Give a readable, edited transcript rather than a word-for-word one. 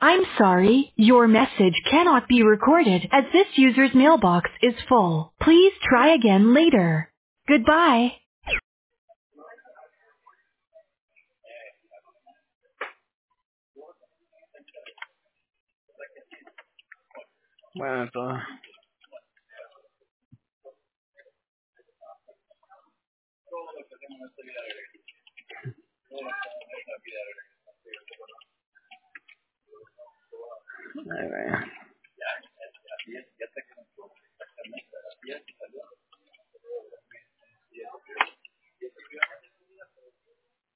I'm sorry, your message cannot be recorded as this user's mailbox is full. Please try again later. Goodbye. Bueno, todo. Ahí va.